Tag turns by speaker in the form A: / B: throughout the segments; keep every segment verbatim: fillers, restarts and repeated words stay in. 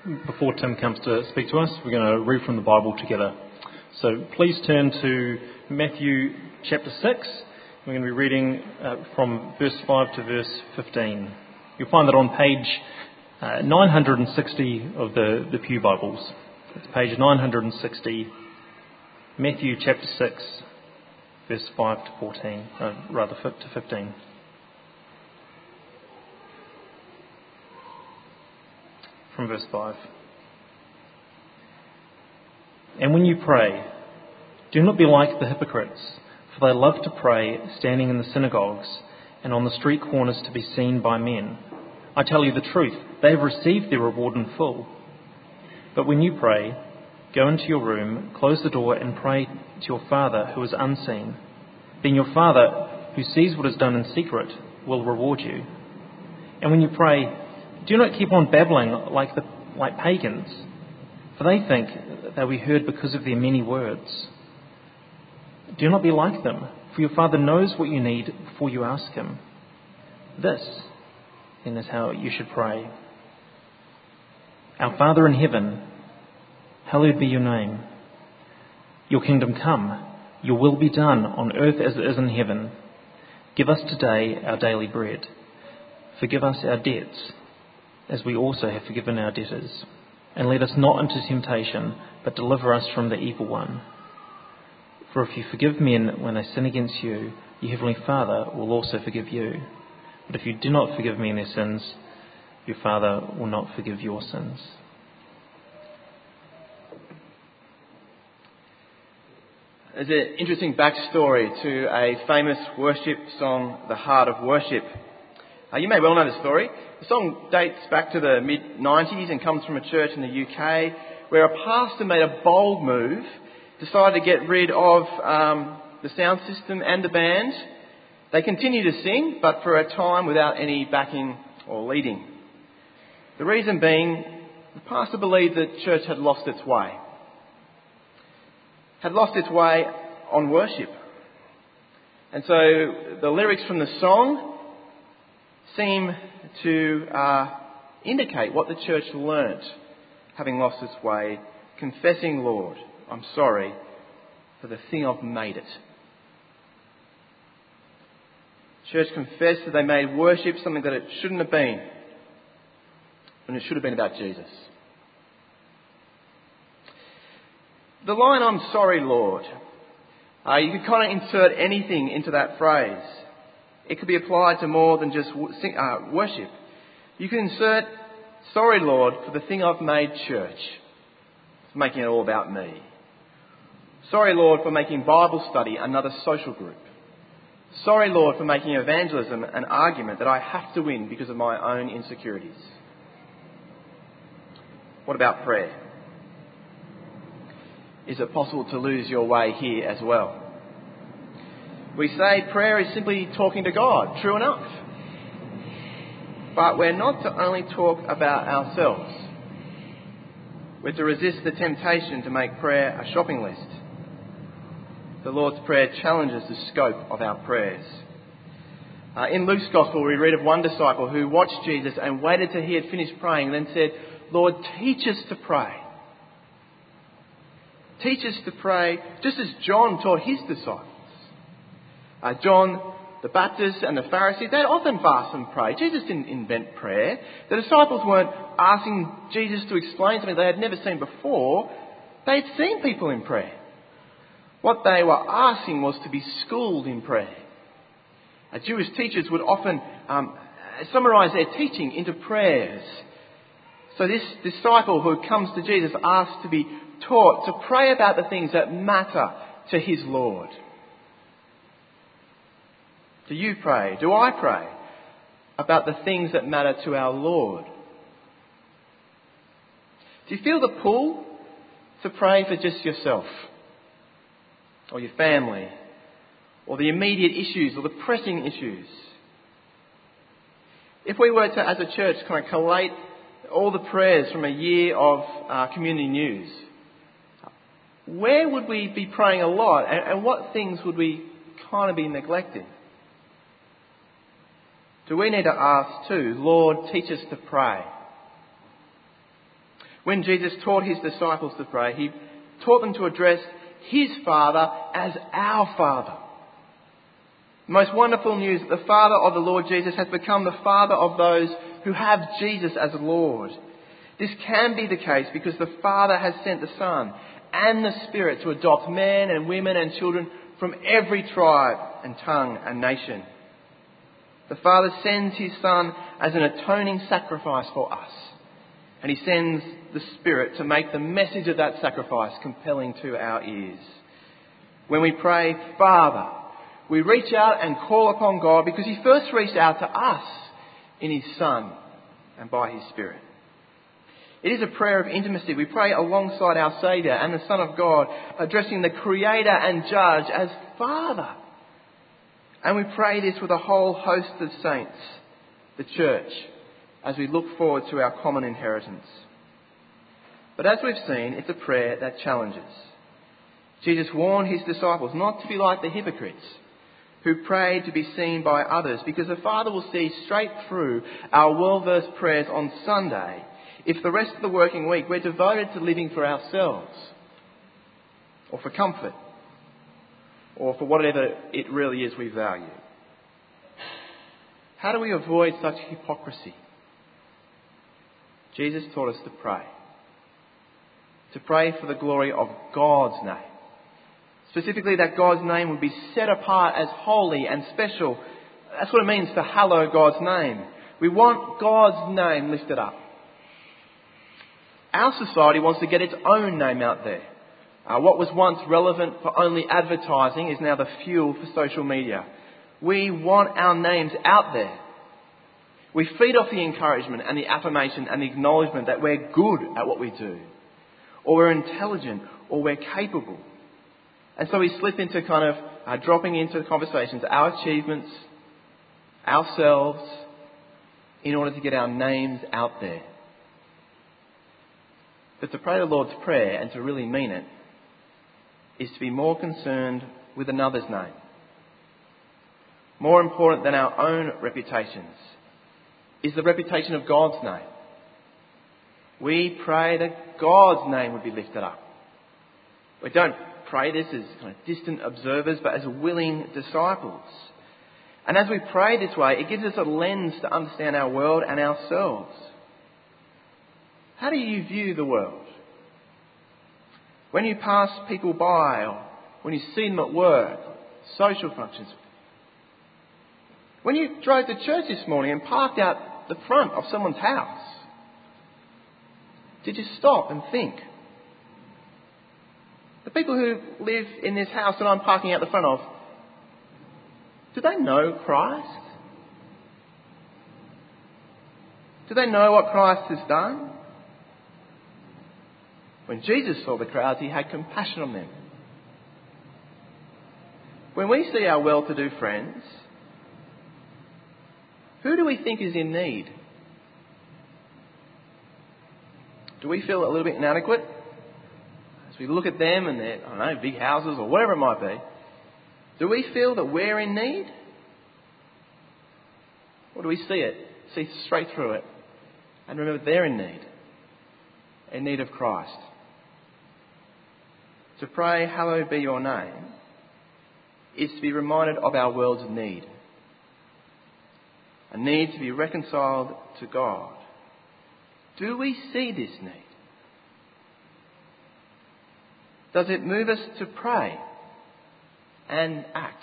A: Before Tim comes to speak to us, we're going to read from the Bible together. So please turn to Matthew chapter six. We're going to be reading uh, from verse five to verse fifteen. You'll find that on page uh, nine hundred sixty of the, the Pew Bibles. It's page nine hundred sixty, Matthew chapter six, verse five to fourteen, uh, rather to fifteen. From verse five. And when you pray, do not be like the hypocrites, for they love to pray standing in the synagogues and on the street corners to be seen by men. I tell you the truth, they have received their reward in full. But when you pray, go into your room, close the door and pray to your Father who is unseen. Then your Father, who sees what is done in secret, will reward you. And when you pray, do not keep on babbling like the like pagans, for they think that they will be heard because of their many words. Do not be like them, for your Father knows what you need before you ask him. This, then, is how you should pray. Our Father in heaven, hallowed be your name. Your kingdom come, your will be done on earth as it is in heaven. Give us today our daily bread. Forgive us our debts, as we also have forgiven our debtors. And let us not into temptation, but deliver us from the evil one. For if you forgive men when they sin against you, your heavenly Father will also forgive you. But if you do not forgive men their sins, your Father will not forgive your sins.
B: There's an interesting backstory to a famous worship song, The Heart of Worship. Uh, you may well know the story. The song dates back to the mid nineties and comes from a church in the U K where a pastor made a bold move, decided to get rid of um, the sound system and the band. They continued to sing, but for a time without any backing or leading. The reason being, the pastor believed that church had lost its way. Had lost its way on worship. And so the lyrics from the song seem to uh, indicate what the church learnt, having lost its way, confessing, Lord, I'm sorry for the thing I've made it. Church confessed that they made worship something that it shouldn't have been, when it should have been about Jesus. The line, I'm sorry, Lord, uh, you could kind of insert anything into that phrase. It could be applied to more than just uh, worship. You can insert, sorry, Lord, for the thing I've made church. It's making it all about me. Sorry, Lord, for making Bible study another social group. Sorry, Lord, for making evangelism an argument that I have to win because of my own insecurities. What about prayer? Is it possible to lose your way here as well? We say prayer is simply talking to God, true enough. But we're not to only talk about ourselves. We're to resist the temptation to make prayer a shopping list. The Lord's Prayer challenges the scope of our prayers. Uh, in Luke's Gospel, we read of one disciple who watched Jesus and waited till he had finished praying and then said, Lord, teach us to pray. Teach us to pray just as John taught his disciples. Uh, John the Baptist and the Pharisees, they'd often fast and pray. Jesus didn't invent prayer. The disciples weren't asking Jesus to explain something they had never seen before. They'd seen people in prayer. What they were asking was to be schooled in prayer. Uh, Jewish teachers would often um, summarise their teaching into prayers. So this disciple who comes to Jesus asks to be taught to pray about the things that matter to his Lord. Do you pray? Do I pray about the things that matter to our Lord? Do you feel the pull to pray for just yourself or your family or the immediate issues or the pressing issues? If we were to, as a church, kind of collate all the prayers from a year of uh, community news, where would we be praying a lot and, and what things would we kind of be neglecting? Do we need to ask too, Lord, teach us to pray? When Jesus taught his disciples to pray, he taught them to address his Father as our Father. The most wonderful news that the Father of the Lord Jesus has become the Father of those who have Jesus as Lord. This can be the case because the Father has sent the Son and the Spirit to adopt men and women and children from every tribe and tongue and nation. The Father sends his Son as an atoning sacrifice for us. And he sends the Spirit to make the message of that sacrifice compelling to our ears. When we pray, Father, we reach out and call upon God because he first reached out to us in his Son and by his Spirit. It is a prayer of intimacy. We pray alongside our Saviour and the Son of God, addressing the Creator and Judge as Father. And we pray this with a whole host of saints, the Church, as we look forward to our common inheritance. But as we've seen, it's a prayer that challenges. Jesus warned his disciples not to be like the hypocrites who prayed to be seen by others, because the Father will see straight through our well-versed prayers on Sunday if the rest of the working week we're devoted to living for ourselves, or for comfort, or for whatever it really is we value. How do we avoid such hypocrisy? Jesus taught us to pray. To pray for the glory of God's name. Specifically that God's name would be set apart as holy and special. That's what it means to hallow God's name. We want God's name lifted up. Our society wants to get its own name out there. Uh, what was once relevant for only advertising is now the fuel for social media. We want our names out there. We feed off the encouragement and the affirmation and the acknowledgement that we're good at what we do, or we're intelligent, or we're capable. And so we slip into kind of uh, dropping into the conversations our achievements, ourselves, in order to get our names out there. But to pray the Lord's Prayer and to really mean it is to be more concerned with another's name. More important than our own reputations is the reputation of God's name. We pray that God's name would be lifted up. We don't pray this as kind of distant observers, but as willing disciples. And as we pray this way, it gives us a lens to understand our world and ourselves. How do you view the world? When you pass people by, or when you see them at work, social functions. When you drove to church this morning and parked out the front of someone's house, did you stop and think? The people who live in this house that I'm parking out the front of, do they know Christ? Do they know what Christ has done? When Jesus saw the crowds, he had compassion on them. When we see our well-to-do friends, who do we think is in need? Do we feel a little bit inadequate? As we look at them and their, I don't know, big houses or whatever it might be, do we feel that we're in need? Or do we see it, see straight through it, and remember they're in need, in need of Christ? To pray, hallowed be your name, is to be reminded of our world's need. A need to be reconciled to God. Do we see this need? Does it move us to pray and act?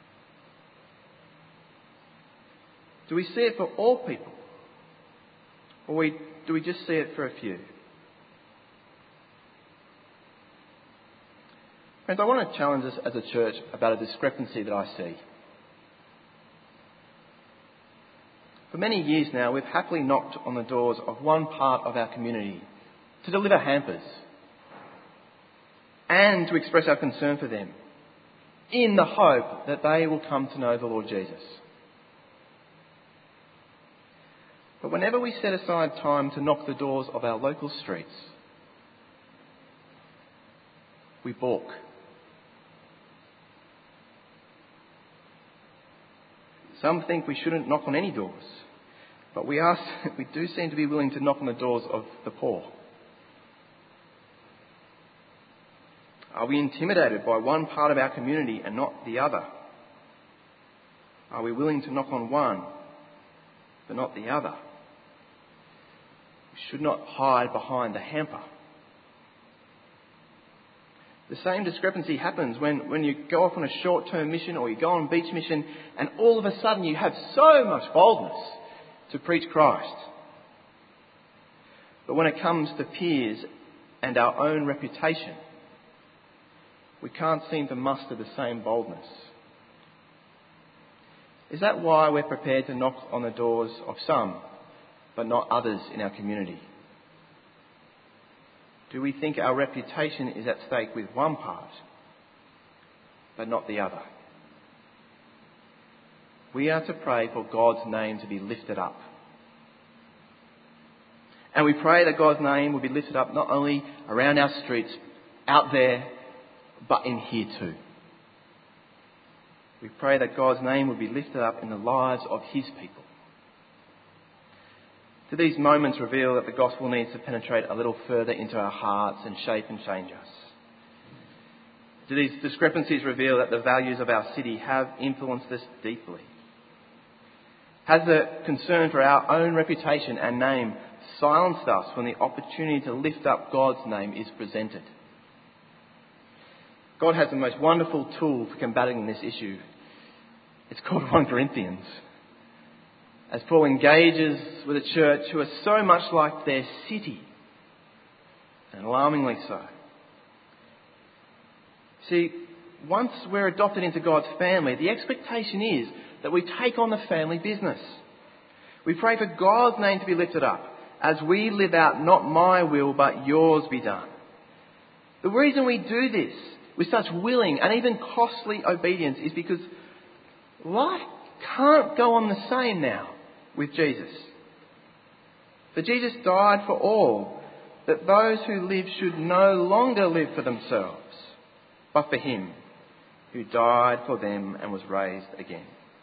B: Do we see it for all people? Or we, do we just see it for a few? Friends, I want to challenge us as a church about a discrepancy that I see. For many years now, we've happily knocked on the doors of one part of our community to deliver hampers and to express our concern for them in the hope that they will come to know the Lord Jesus. But whenever we set aside time to knock the doors of our local streets, we balk. Some think we shouldn't knock on any doors, but we are, we do seem to be willing to knock on the doors of the poor Are we intimidated by one part of our community and not the other? Are we willing to knock on one but not the other? We should not hide behind the hamper. The same discrepancy happens when, when you go off on a short-term mission or you go on a beach mission and all of a sudden you have so much boldness to preach Christ. But when it comes to peers and our own reputation, we can't seem to muster the same boldness. Is that why we're prepared to knock on the doors of some, but not others in our community? Do we think our reputation is at stake with one part, but not the other? We are to pray for God's name to be lifted up. And we pray that God's name will be lifted up not only around our streets, out there, but in here too. We pray that God's name will be lifted up in the lives of His people. Do these moments reveal that the gospel needs to penetrate a little further into our hearts and shape and change us? Do these discrepancies reveal that the values of our city have influenced us deeply? Has the concern for our own reputation and name silenced us when the opportunity to lift up God's name is presented? God has the most wonderful tool for combating this issue. It's called First Corinthians. As Paul engages with a church who are so much like their city, and alarmingly so. See, once we're adopted into God's family, the expectation is that we take on the family business. We pray for God's name to be lifted up as we live out not my will but yours be done. The reason we do this with such willing and even costly obedience is because life can't go on the same now with Jesus. For Jesus died for all, that those who live should no longer live for themselves, but for Him who died for them and was raised again.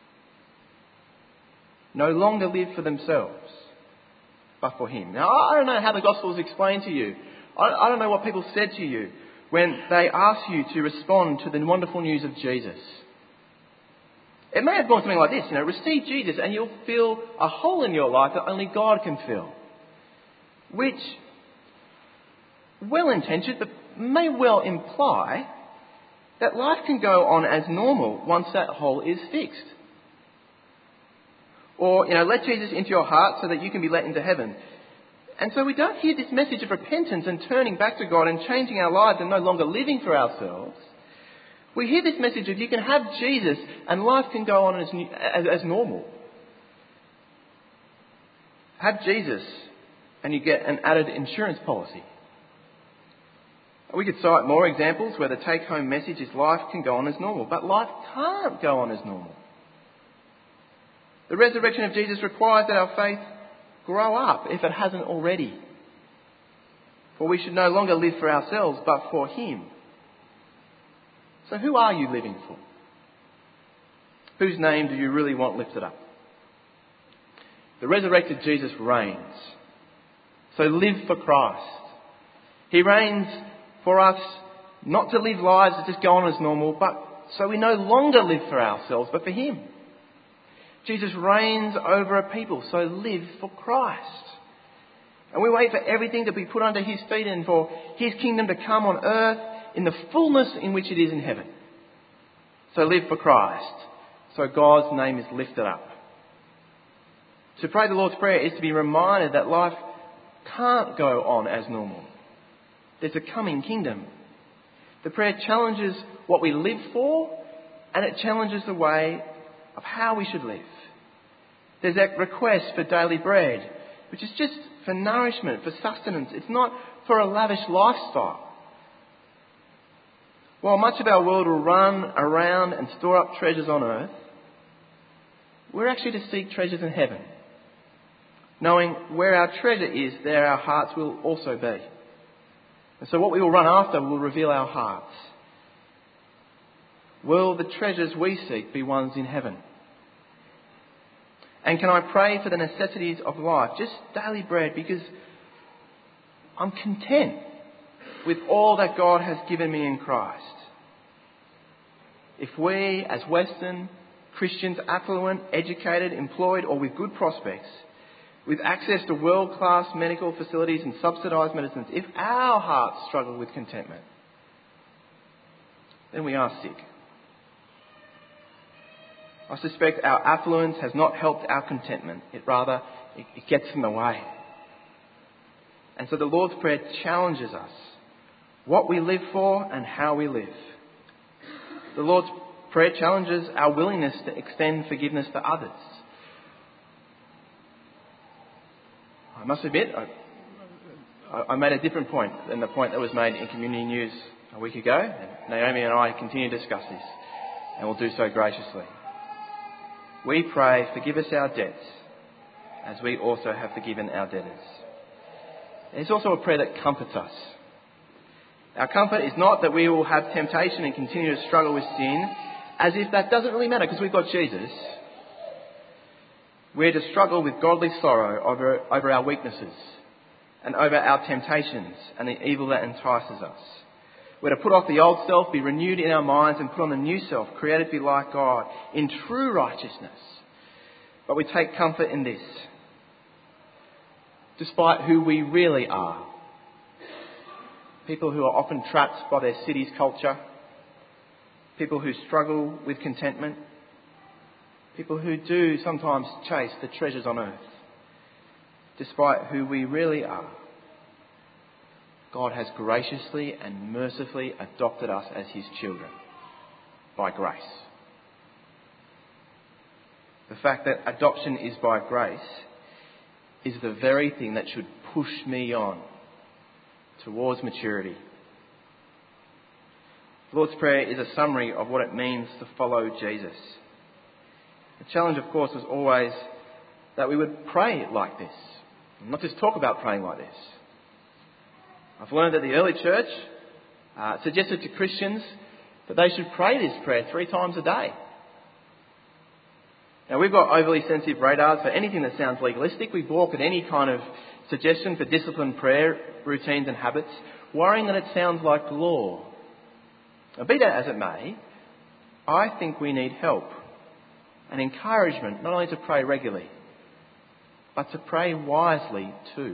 B: No longer live for themselves, but for Him. Now, I don't know how the gospel is explained to you. I don't know what people said to you when they asked you to respond to the wonderful news of Jesus. It may have gone something like this, you know, receive Jesus and you'll feel a hole in your life that only God can fill. Which, well-intentioned, but may well imply that life can go on as normal once that hole is fixed. Or, you know, let Jesus into your heart so that you can be let into heaven. And so we don't hear this message of repentance and turning back to God and changing our lives and no longer living for ourselves. We hear this message of you can have Jesus and life can go on as, as, as normal. Have Jesus and you get an added insurance policy. We could cite more examples where the take-home message is life can go on as normal, but life can't go on as normal. The resurrection of Jesus requires that our faith grow up if it hasn't already. For we should no longer live for ourselves, but for Him. So who are you living for? Whose name do you really want lifted up? The resurrected Jesus reigns. So live for Christ. He reigns for us not to live lives that just go on as normal, but so we no longer live for ourselves, but for Him. Jesus reigns over a people, so live for Christ. And we wait for everything to be put under His feet and for His kingdom to come on earth in the fullness in which it is in heaven. So live for Christ, so God's name is lifted up. To pray the Lord's Prayer is to be reminded that life can't go on as normal. There's a coming kingdom. The prayer challenges what we live for, and it challenges the way of how we should live. There's that request for daily bread, which is just for nourishment, for sustenance. It's not for a lavish lifestyle. While much of our world will run around and store up treasures on earth, we're actually to seek treasures in heaven. Knowing where our treasure is, there our hearts will also be. And so what we will run after will reveal our hearts. Will the treasures we seek be ones in heaven? And can I pray for the necessities of life, just daily bread, because I'm content with all that God has given me in Christ. If we, as Western Christians, affluent, educated, employed, or with good prospects, with access to world-class medical facilities and subsidised medicines, if our hearts struggle with contentment, then we are sick. I suspect our affluence has not helped our contentment. It rather, it, it gets in the way. And so the Lord's Prayer challenges us, what we live for and how we live. The Lord's Prayer challenges our willingness to extend forgiveness to others. I must admit, I, I made a different point than the point that was made in Community News a week ago. And Naomi and I continue to discuss this, and we'll do so graciously. We pray, forgive us our debts, as we also have forgiven our debtors. And it's also a prayer that comforts us. Our comfort is not that we will have temptation and continue to struggle with sin, as if that doesn't really matter because we've got Jesus. We're to struggle with godly sorrow over, over our weaknesses and over our temptations and the evil that entices us. We're to put off the old self, be renewed in our minds, and put on the new self, created to be like God, in true righteousness. But we take comfort in this. Despite who we really are, people who are often trapped by their city's culture, people who struggle with contentment, people who do sometimes chase the treasures on earth. Despite who we really are, God has graciously and mercifully adopted us as his children by grace. The fact that adoption is by grace is the very thing that should push me on towards maturity. The Lord's Prayer is a summary of what it means to follow Jesus. The challenge, of course, was always that we would pray like this, not just talk about praying like this. I've learned that the early church uh, suggested to Christians that they should pray this prayer three times a day. Now, we've got overly sensitive radars for anything that sounds legalistic. We balk at any kind of suggestion for disciplined prayer routines and habits, worrying that it sounds like law. Now, be that as it may, I think we need help and encouragement not only to pray regularly, but to pray wisely too.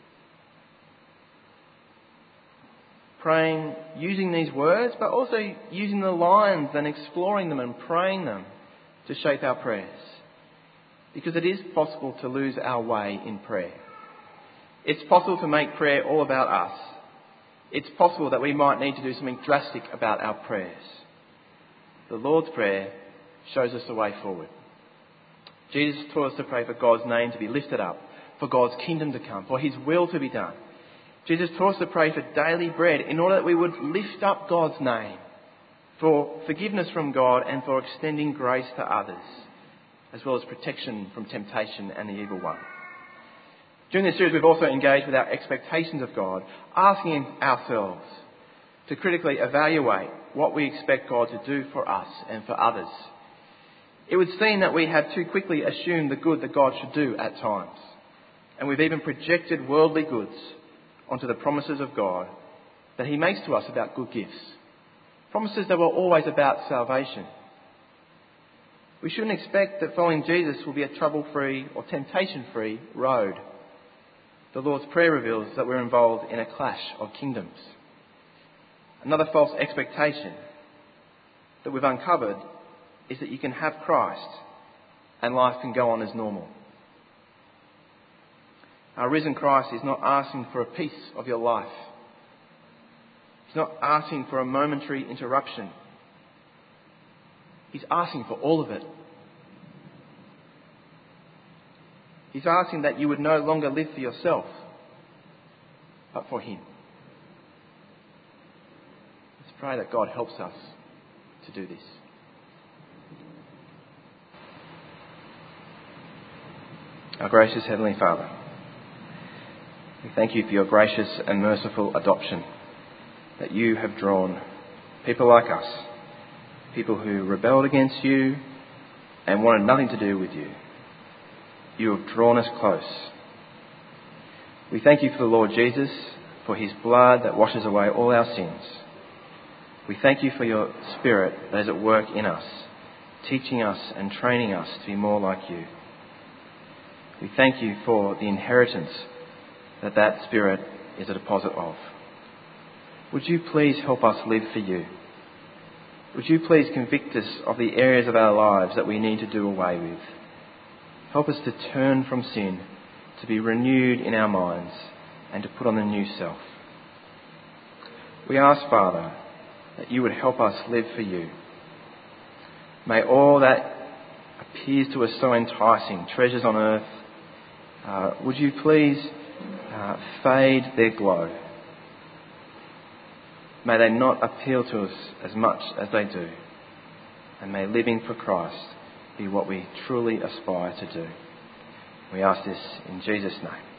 B: Praying using these words, but also using the lines and exploring them and praying them to shape our prayers. Because it is possible to lose our way in prayer. It's possible to make prayer all about us. It's possible that we might need to do something drastic about our prayers. The Lord's Prayer shows us the way forward. Jesus taught us to pray for God's name to be lifted up, for God's kingdom to come, for his will to be done. Jesus taught us to pray for daily bread in order that we would lift up God's name, for forgiveness from God and for extending grace to others, as well as protection from temptation and the evil one. During this series, we've also engaged with our expectations of God, asking ourselves to critically evaluate what we expect God to do for us and for others. It would seem that we have too quickly assumed the good that God should do at times, and we've even projected worldly goods onto the promises of God that he makes to us about good gifts. Promises that were always about salvation. We shouldn't expect that following Jesus will be a trouble-free or temptation-free road. The Lord's Prayer reveals that we're involved in a clash of kingdoms. Another false expectation that we've uncovered is that you can have Christ and life can go on as normal. Our risen Christ is not asking for a piece of your life. He's not asking for a momentary interruption. He's asking for all of it. He's asking that you would no longer live for yourself, but for him. Let's pray that God helps us to do this. Our gracious Heavenly Father, we thank you for your gracious and merciful adoption, that you have drawn people like us, people who rebelled against you and wanted nothing to do with you. You have drawn us close. We thank you for the Lord Jesus, for his blood that washes away all our sins. We thank you for your Spirit that is at work in us, teaching us and training us to be more like you. We thank you for the inheritance that that Spirit is a deposit of. Would you please help us live for you? Would you please convict us of the areas of our lives that we need to do away with? Help us to turn from sin, to be renewed in our minds, and to put on the new self. We ask, Father, that you would help us live for you. May all that appears to us so enticing, treasures on earth, uh, would you please uh, fade their glow. May they not appeal to us as much as they do. And may living for Christ be what we truly aspire to do. We ask this in Jesus' name.